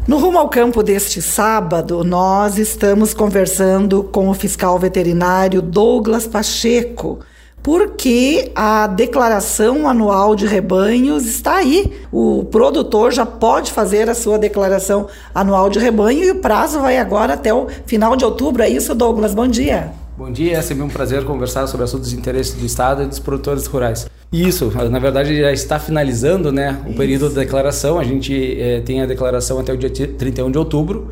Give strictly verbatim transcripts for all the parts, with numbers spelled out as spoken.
No Rumo ao Campo deste sábado, nós estamos conversando com o fiscal veterinário Douglas Pacheco, porque a declaração anual de rebanhos está aí. O produtor já pode fazer a sua declaração anual de rebanho e o prazo vai agora até o final de outubro. É isso, Douglas? Bom dia. Bom dia, é sempre um prazer conversar sobre assuntos de interesse do Estado e dos produtores rurais. Isso, na verdade já está finalizando, né, o Isso. período da declaração. A gente é, tem a declaração até o dia trinta e um de outubro,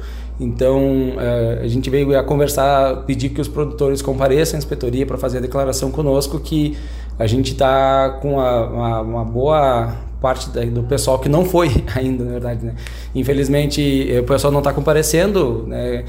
então é, a gente veio a conversar, pedir que os produtores compareçam à inspetoria para fazer a declaração conosco, que a gente está com a, uma, uma boa parte do pessoal que não foi ainda, na verdade, né? Infelizmente o pessoal não está comparecendo, né?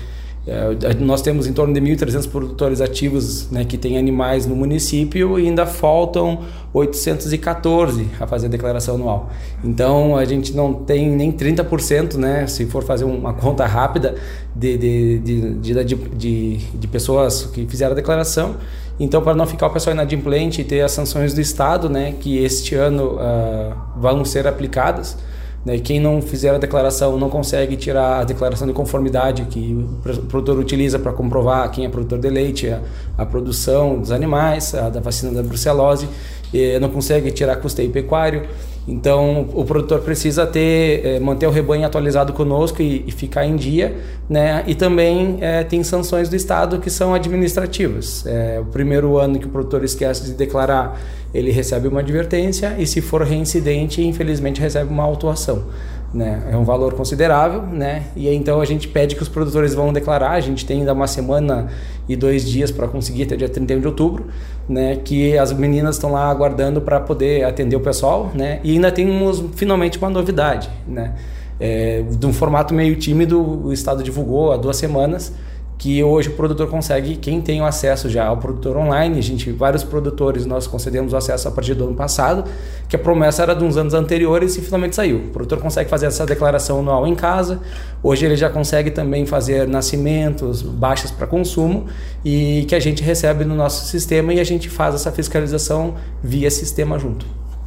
É, nós temos em torno de mil e trezentos produtores ativos, né, que têm animais no município e ainda faltam oitocentos e quatorze a fazer a declaração anual. Então a gente não tem nem trinta por cento, né, se for fazer uma conta rápida de, de, de, de, de, de, de pessoas que fizeram a declaração. Então, para não ficar o pessoal inadimplente e ter as sanções do Estado, né, que este ano uh, vão ser aplicadas, né, quem não fizer a declaração não consegue tirar a declaração de conformidade que o produtor utiliza para comprovar quem é produtor de leite, a, a produção dos animais, a da vacina da brucelose, e não consegue tirar custeio pecuário. Então o produtor precisa ter, é, manter o rebanho atualizado conosco e, e ficar em dia, né? E também é, tem sanções do Estado que são administrativas. É, o primeiro ano que o produtor esquece de declarar, ele recebe uma advertência, e se for reincidente, infelizmente recebe uma autuação, né? É um valor considerável, né? E então a gente pede que os produtores vão declarar. A gente tem ainda uma semana e dois dias para conseguir até dia trinta e um de outubro, né? Que as meninas estão lá aguardando para poder atender o pessoal, né? E ainda temos finalmente uma novidade, né? É, de um formato meio tímido, o Estado divulgou há duas semanas que hoje o produtor consegue, quem tem o acesso já ao produtor online, a gente, vários produtores nós concedemos o acesso a partir do ano passado, que a promessa era de uns anos anteriores e finalmente saiu. O produtor consegue fazer essa declaração anual em casa, hoje ele já consegue também fazer nascimentos, baixas para consumo, e que a gente recebe no nosso sistema e a gente faz essa fiscalização via sistema junto.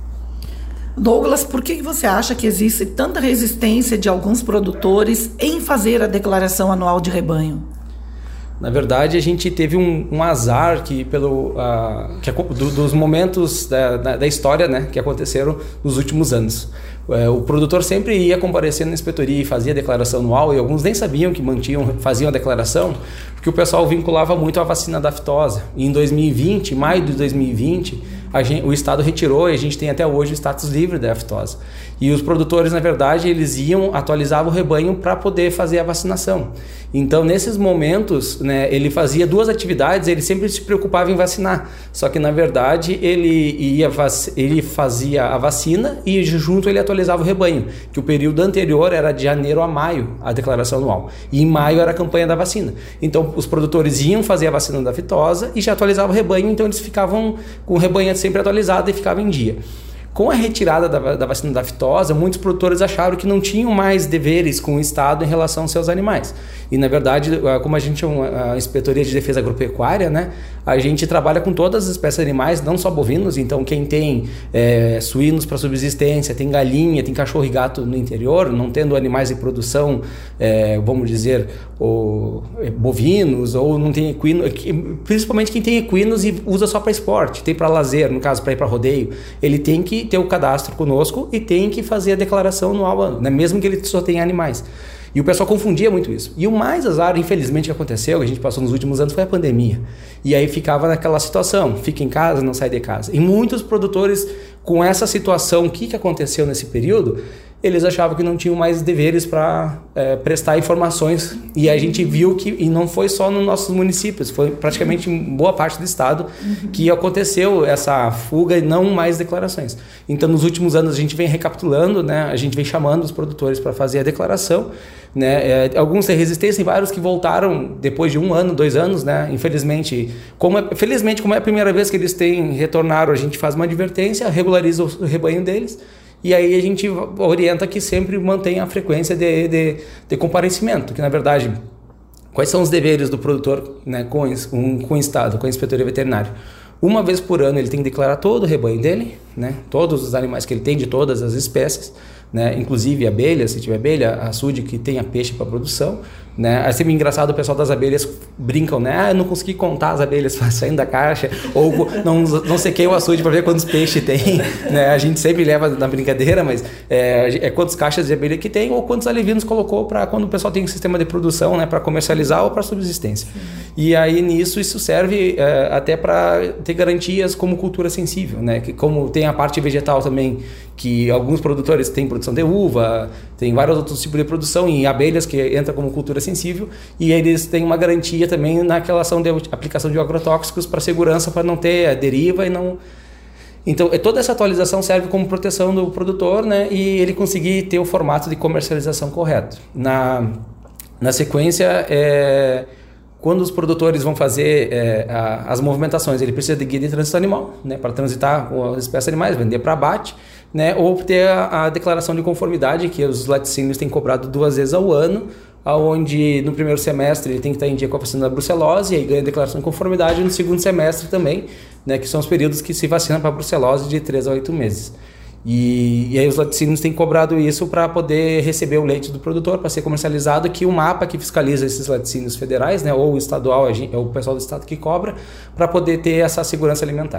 Douglas, por que você acha que existe tanta resistência de alguns produtores em fazer a declaração anual de rebanho? Na verdade, a gente teve um, um azar que pelo, uh, que, do, dos momentos da, da, da história, né, que aconteceram nos últimos anos. Uh, o produtor sempre ia comparecer na inspetoria e fazia a declaração anual, e alguns nem sabiam que mantinham, faziam a declaração, porque o pessoal vinculava muito a vacina da aftosa. E em dois mil e vinte, maio de dois mil e vinte, a gente, o Estado retirou, e a gente tem até hoje o status livre da aftosa. E os produtores, na verdade, eles iam, atualizavam o rebanho para poder fazer a vacinação. Então, nesses momentos, né, ele fazia duas atividades, ele sempre se preocupava em vacinar. Só que, na verdade, ele, ia, ele fazia a vacina e junto ele atualizava o rebanho, que o período anterior era de janeiro a maio, a declaração anual. E em maio era a campanha da vacina. Então, os produtores iam fazer a vacina da aftosa e já atualizavam o rebanho, então eles ficavam com o rebanho sempre atualizado e ficavam em dia. Com a retirada da, da vacina da aftosa, muitos produtores acharam que não tinham mais deveres com o Estado em relação aos seus animais. E, na verdade, como a gente é uma Inspetoria de Defesa Agropecuária, né, a gente trabalha com todas as espécies de animais, não só bovinos. Então, quem tem é, suínos para subsistência, tem galinha, tem cachorro e gato no interior, não tendo animais de produção, é, vamos dizer, ou, é, bovinos, ou não tem equinos, principalmente quem tem equinos e usa só para esporte, tem para lazer, no caso, para ir para rodeio, ele tem que ter o cadastro conosco e tem que fazer a declaração anual, né? Mesmo que ele só tenha animais. E o pessoal confundia muito isso. E o mais azar, infelizmente, que aconteceu, que a gente passou nos últimos anos, foi a pandemia. E aí ficava naquela situação, fica em casa, não sai de casa. E muitos produtores, com essa situação, o que, que aconteceu nesse período, eles achavam que não tinham mais deveres para é, prestar informações. E a gente viu que, e não foi só nos nossos municípios, foi praticamente em boa parte do estado uhum. que aconteceu essa fuga e não mais declarações. Então, nos últimos anos, a gente vem recapitulando, né? A gente vem chamando os produtores para fazer a declaração. Né? É, alguns têm resistência, e vários que voltaram depois de um ano, dois anos, né? Infelizmente, como é, felizmente, como é a primeira vez que eles têm retornaram, a gente faz uma advertência, regulariza o rebanho deles, e aí a gente orienta que sempre mantenha a frequência de, de, de comparecimento, que na verdade, quais são os deveres do produtor, né, com, com, com o Estado, com a Inspetoria Veterinária? Uma vez por ano ele tem que declarar todo o rebanho dele, né, todos os animais que ele tem, de todas as espécies, né? Inclusive abelhas, se tiver abelha, açude que tenha peixe para produção, né? É sempre engraçado, o pessoal das abelhas brincam, né? Ah, eu não consegui contar as abelhas saindo da caixa, ou não, não sequei o açude para ver quantos peixes tem, né? A gente sempre leva na brincadeira, mas é, é quantas caixas de abelha que tem ou quantos alevinos colocou para quando o pessoal tem um sistema de produção, né? Para comercializar ou para subsistência. Sim. E aí nisso isso serve é, até para ter garantias como cultura sensível, né? Que como tem a parte vegetal também, que alguns produtores têm produção de uva, tem vários outros tipos de produção em abelhas que entra como cultura sensível, e eles têm uma garantia também naquela ação de aplicação de agrotóxicos para segurança, para não ter a deriva e não... Então, toda essa atualização serve como proteção do produtor, né, e ele conseguir ter o formato de comercialização correto. Na, na sequência, é, quando os produtores vão fazer é, a, as movimentações, ele precisa de guia de trânsito animal, né, para transitar as espécies animais, vender para abate, né, ou ter a, a declaração de conformidade, que os laticínios têm cobrado duas vezes ao ano, onde no primeiro semestre ele tem que estar em dia com a vacina da brucelose, e aí ganha a declaração de conformidade no segundo semestre também, né, que são os períodos que se vacina para a brucelose de três a oito meses. E, e aí os laticínios têm cobrado isso para poder receber o leite do produtor, para ser comercializado, que o MAPA que fiscaliza esses laticínios federais, né, ou o estadual, é o pessoal do estado que cobra, para poder ter essa segurança alimentar.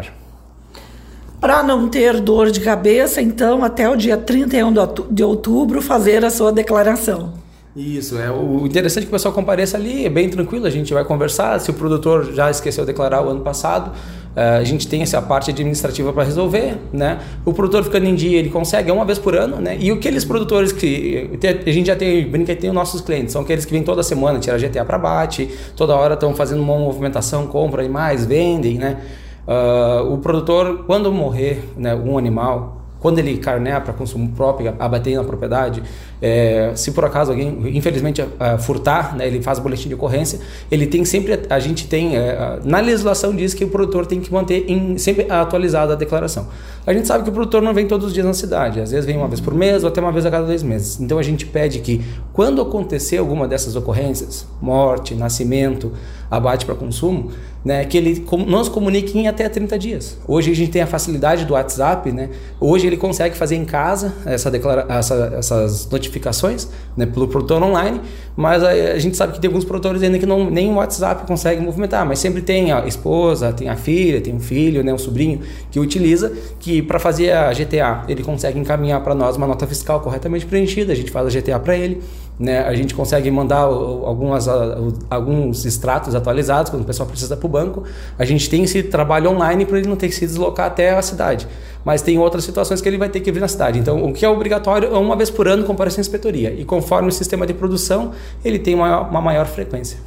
Para não ter dor de cabeça, então, até o dia trinta e um de outubro, fazer a sua declaração. Isso, é o interessante é que o pessoal compareça ali, é bem tranquilo, a gente vai conversar, se o produtor já esqueceu de declarar o ano passado, a gente tem essa parte administrativa para resolver, né? O produtor ficando em dia, ele consegue uma vez por ano, né? E aqueles produtores que a gente já tem, brinca, tem os nossos clientes, são aqueles que vêm toda semana tirar G T A para abate, toda hora estão fazendo uma movimentação, compram animais, vendem, né? Uh, o produtor, quando morrer, né, um animal, quando ele carnear para consumo próprio, abater na propriedade, é, se por acaso alguém, infelizmente, uh, furtar, né, ele faz boletim de ocorrência, ele tem sempre, a gente tem, é, na legislação diz que o produtor tem que manter em, sempre atualizada a declaração. A gente sabe que o produtor não vem todos os dias na cidade, às vezes vem uma vez por mês ou até uma vez a cada dois meses. Então a gente pede que, quando acontecer alguma dessas ocorrências, morte, nascimento, abate para consumo, né, que ele nos comunique em até trinta dias. Hoje a gente tem a facilidade do WhatsApp, né? Hoje ele consegue fazer em casa essa declara- essa, essas notificações, né, pelo produtor online, mas a, a gente sabe que tem alguns produtores ainda que não, nem o WhatsApp consegue movimentar, mas sempre tem a esposa, tem a filha, tem um filho, né, um sobrinho que utiliza, que para fazer a G T A ele consegue encaminhar para nós uma nota fiscal corretamente preenchida, a gente faz a G T A para ele, né, a gente consegue mandar algumas, alguns extratos atualizados quando o pessoal precisa para o banco. A gente tem esse trabalho online para ele não ter que se deslocar até a cidade, mas tem outras situações que ele vai ter que vir na cidade. Então o que é obrigatório é uma vez por ano comparecer à inspetoria, e conforme o sistema de produção ele tem uma, uma maior frequência.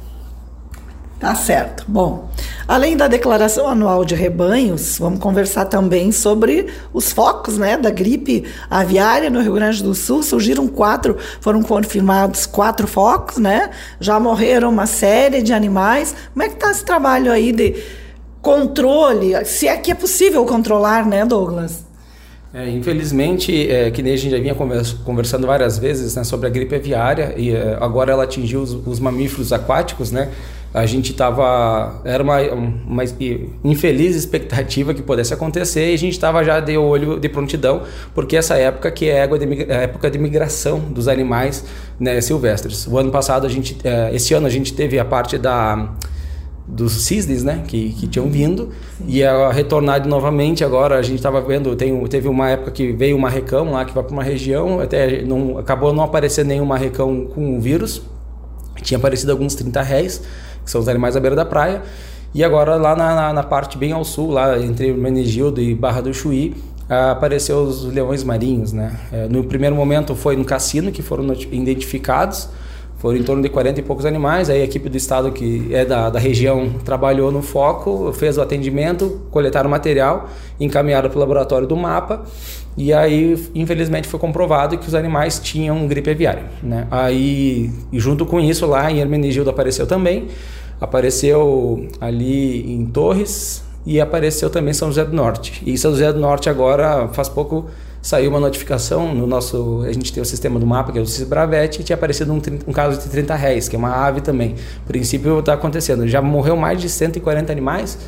Tá certo. Bom, além da declaração anual de rebanhos, vamos conversar também sobre os focos, né, da gripe aviária no Rio Grande do Sul. Surgiram quatro, foram confirmados quatro focos, né? Já morreram uma série de animais. Como é que está esse trabalho aí de controle? Se é que é possível controlar, né, Douglas? É, infelizmente, é, que nem a gente já vinha conversando várias vezes, né, sobre a gripe aviária, e é, agora ela atingiu os, os mamíferos aquáticos, né? A gente estava, era uma, uma infeliz expectativa que pudesse acontecer, e a gente estava já de olho de prontidão, porque essa época que é a época de migração dos animais, né, silvestres. O ano passado, a gente, esse ano a gente teve a parte da, dos cisnes, né, que, que tinham vindo. Sim. E a retornar novamente agora, a gente estava vendo, tem, teve uma época que veio um marrecão lá, que vai para uma região, até não, acabou não aparecendo nenhum marrecão com o vírus, tinha aparecido alguns trinta réis, que são os animais à beira da praia, e agora lá na, na, na parte bem ao sul, lá entre Hermenegildo e Barra do Chuí, ah, apareceu os leões marinhos, né? É, no primeiro momento foi no cassino que foram identificados, foram em torno de quarenta e poucos animais. Aí a equipe do estado que é da, da região trabalhou no foco, fez o atendimento, coletaram material, encaminharam para o laboratório do MAPA, e aí infelizmente foi comprovado que os animais tinham gripe aviária, né? Aí, e junto com isso, lá em Hermenegildo apareceu também, apareceu ali em Torres, e apareceu também São José do Norte. E São José do Norte agora, faz pouco, saiu uma notificação no nosso... A gente tem o sistema do MAPA, que é o Cisbravete, e tinha aparecido um, um caso de trinta réis, que é uma ave também. A princípio está acontecendo. Já morreu mais de cento e quarenta animais,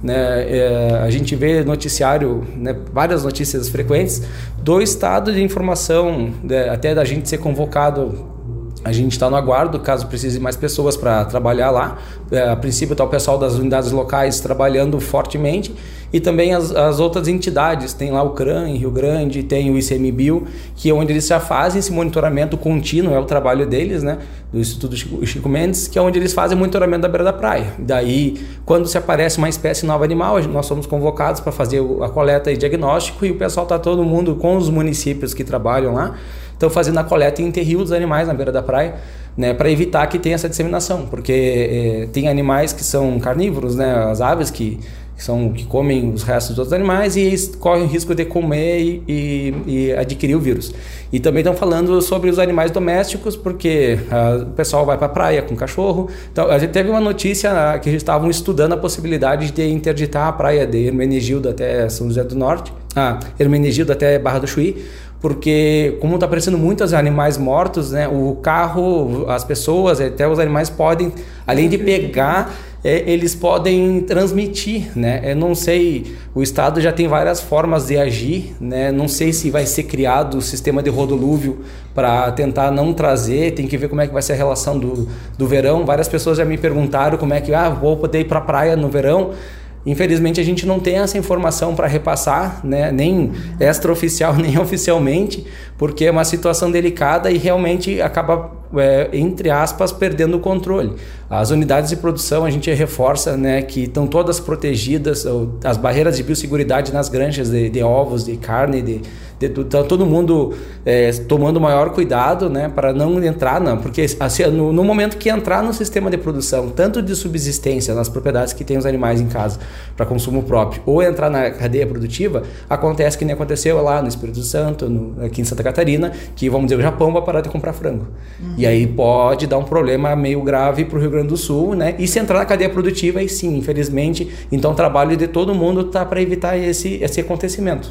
né, é, a gente vê noticiário, né, várias notícias frequentes do estado de informação, né, até da gente ser convocado. A gente está no aguardo, caso precise mais pessoas para trabalhar lá. É, a princípio está o pessoal das unidades locais trabalhando fortemente e também as, as outras entidades. Tem lá o CRAM em Rio Grande, tem o ICMBio, que é onde eles já fazem esse monitoramento contínuo, é o trabalho deles, né, do Instituto Chico, Chico Mendes, que é onde eles fazem monitoramento da beira da praia. Daí, quando se aparece uma espécie nova animal, nós somos convocados para fazer a coleta e diagnóstico, e o pessoal está todo mundo com os municípios que trabalham lá, estão fazendo a coleta e enterrio dos animais na beira da praia, né, para evitar que tenha essa disseminação, porque é, tem animais que são carnívoros, né, as aves que, que, são, que comem os restos dos outros animais e eles correm o risco de comer e, e, e adquirir o vírus. E também estão falando sobre os animais domésticos, porque a, o pessoal vai para a praia com cachorro. Então, a gente teve uma notícia que eles estavam estudando a possibilidade de interditar a praia de Hermenegildo até São José do Norte, ah, Hermenegildo até Barra do Chuí, porque como está aparecendo muitos animais mortos, né, o carro, as pessoas, até os animais podem, além de pegar, é, eles podem transmitir, né? Eu não sei, o Estado já tem várias formas de agir, né? Não sei se vai ser criado o sistema de rodolúvio para tentar não trazer, tem que ver como é que vai ser a relação do, do verão. Várias pessoas já me perguntaram como é que, ah, vou poder ir para a praia no verão. Infelizmente a gente não tem essa informação para repassar, né? Nem extraoficial, nem oficialmente, porque é uma situação delicada e realmente acaba, é, entre aspas, perdendo o controle. As unidades de produção a gente reforça, né, que estão todas protegidas, as barreiras de biosseguridade nas granjas de, de ovos, de carne, de, de, de, tá todo mundo é, tomando maior cuidado, né, para não entrar, não, porque assim, no, no momento que entrar no sistema de produção, tanto de subsistência nas propriedades que tem os animais em casa para consumo próprio, ou entrar na cadeia produtiva, acontece que nem aconteceu lá no Espírito Santo, no, aqui em Santa Catarina, que vamos dizer, o Japão vai parar de comprar frango. Uhum. E aí pode dar um problema meio grave para o Rio Grande do Sul, né? E se entrar na cadeia produtiva, aí sim, infelizmente, então o trabalho de todo mundo está para evitar esse, esse acontecimento.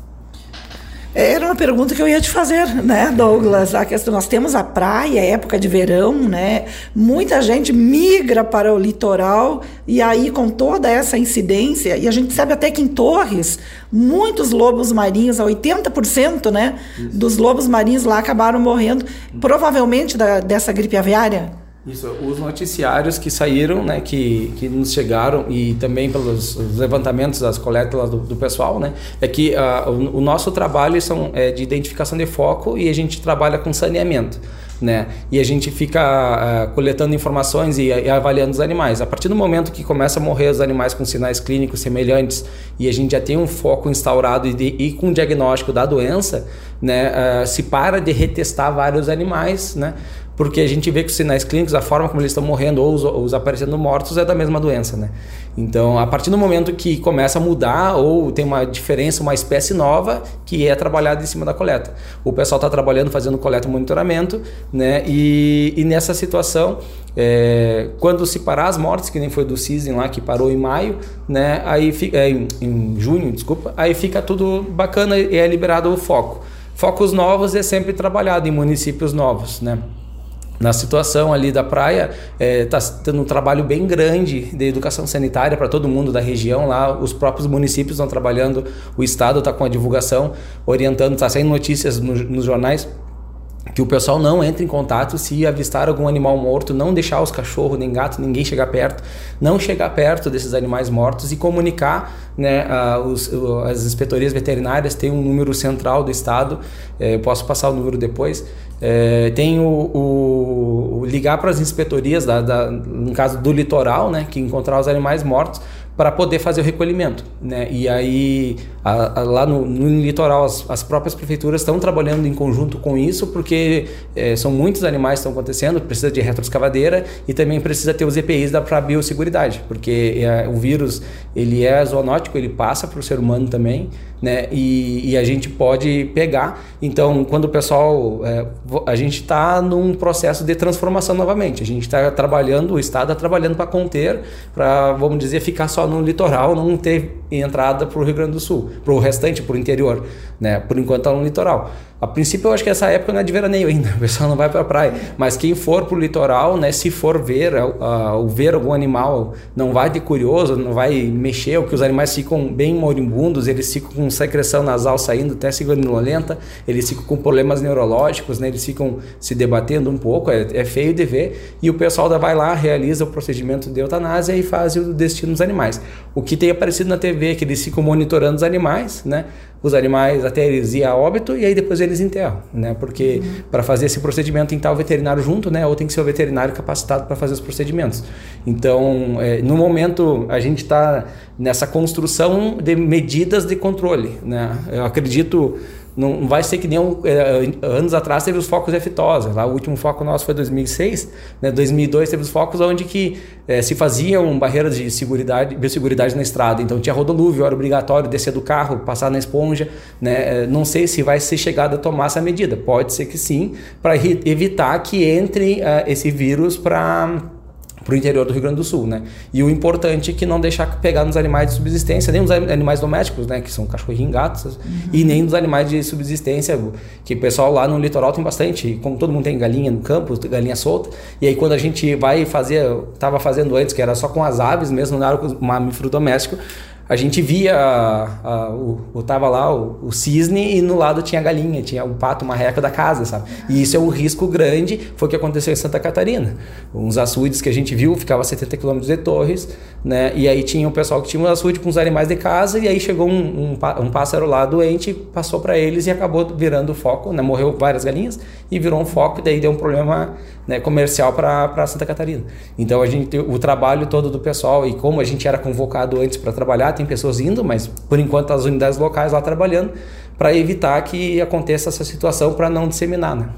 Era uma pergunta que eu ia te fazer, né, Douglas? A questão, nós temos a praia, época de verão, né? Muita gente migra para o litoral e aí com toda essa incidência, e a gente sabe até que em Torres, muitos lobos marinhos, oitenta por cento, né, dos lobos marinhos lá acabaram morrendo, provavelmente da, dessa gripe aviária. Isso, os noticiários que saíram, né, que, que nos chegaram e também pelos levantamentos, as coletas do, do pessoal, né, é que uh, o, o nosso trabalho são, é de identificação de foco e a gente trabalha com saneamento, né, e a gente fica uh, coletando informações e, e avaliando os animais. A partir do momento que começa a morrer os animais com sinais clínicos semelhantes e a gente já tem um foco instaurado e, de, e com diagnóstico da doença, né, uh, se para de retestar vários animais, né, porque a gente vê que os sinais clínicos, a forma como eles estão morrendo ou os, ou os aparecendo mortos é da mesma doença, né? Então, a partir do momento que começa a mudar ou tem uma diferença, uma espécie nova, que é trabalhada em cima da coleta. O pessoal está trabalhando, fazendo coleta e monitoramento, né? E, e nessa situação, é, quando se parar as mortes, que nem foi do Cisne lá, que parou em maio, né? Aí fica, é, em, em junho, desculpa, aí fica tudo bacana e é liberado o foco. Focos novos é sempre trabalhado em municípios novos, né? Na situação ali da praia, está é, tendo um trabalho bem grande de educação sanitária para todo mundo da região lá, os próprios municípios estão trabalhando, o Estado está com a divulgação, orientando, está saindo notícias no, nos jornais, que o pessoal não entre em contato se avistar algum animal morto, não deixar os cachorros, nem gato, ninguém chegar perto, não chegar perto desses animais mortos e comunicar, né, a, os, as inspetorias veterinárias têm um número central do estado, é, eu posso passar o número depois, é, tem o, o, o ligar para as inspetorias, da, da, no caso do litoral, né, que encontrar os animais mortos, para poder fazer o recolhimento, né? E aí a, a, lá no, no litoral as, as próprias prefeituras estão trabalhando em conjunto com isso, porque é, são muitos animais que estão acontecendo, precisa de retroescavadeira e também precisa ter os E P Is para a biosseguridade, porque é, o vírus ele é zoonótico, ele passa para o ser humano também, né? E, e a gente pode pegar. Então, quando o pessoal, é, a gente está num processo de transformação novamente, a gente está trabalhando, o Estado está trabalhando para conter, para, vamos dizer, ficar só no litoral, não ter entrada para o Rio Grande do Sul, para o restante, para o interior, né? Por enquanto está no litoral. A princípio, eu acho que essa época não é de veraneio ainda, o pessoal não vai para a praia. Mas quem for para o litoral, né, se for ver, uh, uh, ver algum animal, não vai de curioso, não vai mexer, porque os animais ficam bem moribundos, eles ficam com secreção nasal saindo, até sanguinolenta, eles ficam com problemas neurológicos, né, eles ficam se debatendo um pouco, é, é feio de ver. E o pessoal da vai lá, realiza o procedimento de eutanásia e faz o destino dos animais. O que tem aparecido na T V é que eles ficam monitorando os animais, né? Os animais até eles ir a óbito e aí depois eles enterram, né? Porque uhum. para fazer esse procedimento tem que estar o veterinário junto, né? Ou tem que ser o veterinário capacitado para fazer os procedimentos. Então, é, no momento, a gente está nessa construção de medidas de controle, né? Eu acredito... Não vai ser que nem um, é, anos atrás teve os focos de aftosa. Lá, o último foco nosso foi dois mil e seis, né? dois mil e dois teve os focos onde que, é, se faziam barreiras de seguridade, biosseguridade na estrada. Então tinha rodolúvio, era obrigatório descer do carro, passar na esponja, né? Não sei se vai ser chegado a tomar essa medida. Pode ser que sim, para evitar que entre uh, esse vírus para... para o interior do Rio Grande do Sul, né? E o importante é que não deixar pegar nos animais de subsistência, nem nos animais domésticos, né? Que são cachorrinhos, gatos, uhum. e nem nos animais de subsistência, que o pessoal lá no litoral tem bastante, como todo mundo tem galinha no campo, galinha solta, e aí quando a gente vai fazer, estava fazendo antes, que era só com as aves mesmo, não era com o mamífero doméstico, a gente via, a, a, o, o, tava lá o, o cisne e no lado tinha a galinha, tinha o pato, o marreco da casa, sabe? E isso é um risco grande, foi o que aconteceu em Santa Catarina. Uns açudes que a gente viu, ficava a setenta quilômetros de Torres, né? E aí tinha o pessoal que tinha um açude com os animais de casa e aí chegou um, um, um pássaro lá doente, passou para eles e acabou virando foco, né? Morreu várias galinhas e virou um foco e daí deu um problema, né, comercial para Santa Catarina. Então a gente, o trabalho todo do pessoal e como a gente era convocado antes para trabalhar, tem pessoas indo, mas por enquanto as unidades locais lá trabalhando para evitar que aconteça essa situação para não disseminar, né?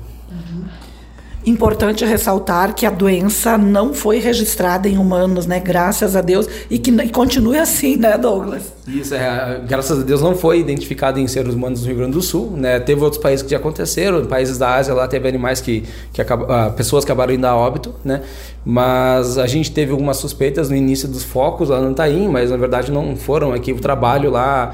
Importante ressaltar que a doença não foi registrada em humanos, né? Graças a Deus, e que e continue assim, né, Douglas? Isso, é, graças a Deus não foi identificado em seres humanos no Rio Grande do Sul, né? Teve outros países que já aconteceram, em países da Ásia lá teve animais que, que acabam, ah, pessoas que acabaram indo a óbito, né? Mas a gente teve algumas suspeitas no início dos focos lá no Taim, mas na verdade não foram, aqui o trabalho lá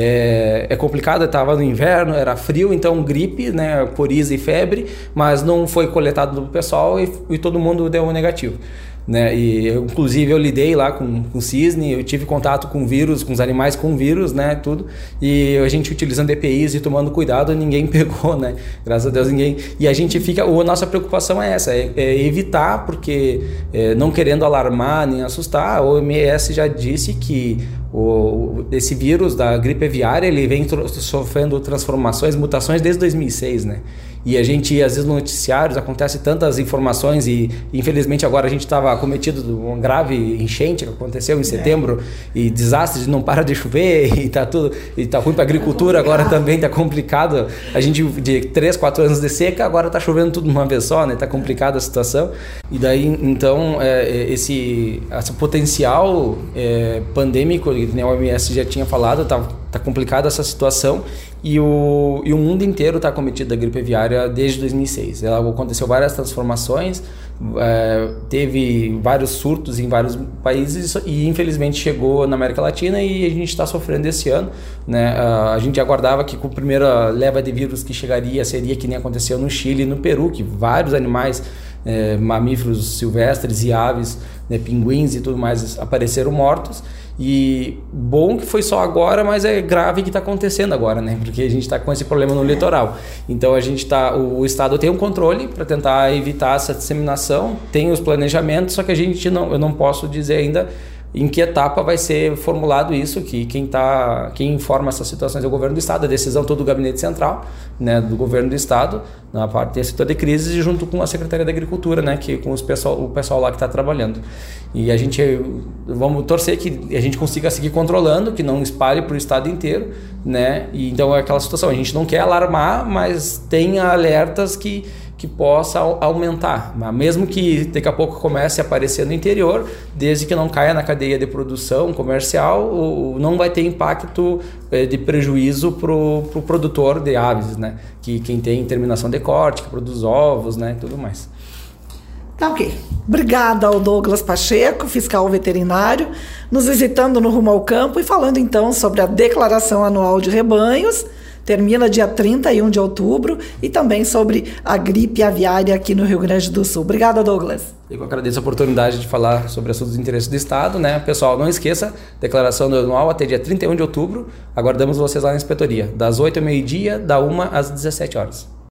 é, é complicado, estava no inverno, era frio, então gripe, né, coriza e febre, mas não foi coletado do pessoal e, e todo mundo deu um negativo, né? E eu, inclusive eu lidei lá com, com cisne, eu tive contato com vírus, com os animais com vírus, né, tudo, e a gente utilizando E P Is e tomando cuidado, ninguém pegou, né, graças a Deus ninguém, e a gente fica, a nossa preocupação é essa, é, é evitar, porque é, não querendo alarmar nem assustar, a O M S já disse que o, esse vírus da gripe aviária, ele vem tro- sofrendo transformações, mutações desde dois mil e seis, né? E a gente, às vezes, no noticiários acontece tantas informações e, infelizmente, agora a gente estava acometido de uma grave enchente que aconteceu em setembro é. e desastres, não para de chover e tá tudo, e tá ruim para a agricultura, agora também tá complicado. A gente, de três, quatro anos de seca, agora tá chovendo tudo de uma vez só, né? Tá complicada a situação. E daí, então, é, esse, esse potencial é, pandêmico, que a O M S já tinha falado, tá, tá complicada essa situação. E o, e o mundo inteiro está acometido da gripe aviária desde dois mil e seis. Ela aconteceu várias transformações, é, teve vários surtos em vários países e infelizmente chegou na América Latina e a gente está sofrendo esse ano, né? A gente aguardava que com a primeira leva de vírus que chegaria seria que nem aconteceu no Chile e no Peru, que vários animais, é, mamíferos silvestres e aves, né, pinguins e tudo mais apareceram mortos. E bom que foi só agora, mas é grave que está acontecendo agora, né? Porque a gente está com esse problema no litoral. Então a gente tá, o Estado tem um controle para tentar evitar essa disseminação, tem os planejamentos, só que a gente não, eu não posso dizer ainda em que etapa vai ser formulado isso, que quem, tá, quem informa essas situações é o governo do Estado, a decisão toda do gabinete central, né, do governo do Estado, na parte do setor de crises, e junto com a Secretaria da Agricultura, né, que, com os pessoal, o pessoal lá que está trabalhando. E a gente, vamos torcer que a gente consiga seguir controlando, que não espalhe para o Estado inteiro, né, e então é aquela situação, a gente não quer alarmar, mas tem alertas que que possa aumentar, mesmo que daqui a pouco comece a aparecer no interior, desde que não caia na cadeia de produção comercial, não vai ter impacto de prejuízo para o pro produtor de aves, né? Que quem tem terminação de corte, que produz ovos, né? Tudo mais. Tá ok. Obrigada ao Douglas Pacheco, fiscal veterinário, nos visitando no Rumo ao Campo e falando então sobre a declaração anual de rebanhos, termina dia trinta e um de outubro, e também sobre a gripe aviária aqui no Rio Grande do Sul. Obrigada, Douglas. Eu agradeço a oportunidade de falar sobre assuntos de interesse do Estado, né? Pessoal, não esqueça, declaração do anual até dia trinta e um de outubro. Aguardamos vocês lá na inspetoria, das oito ao meio-dia, da uma às dezessete horas.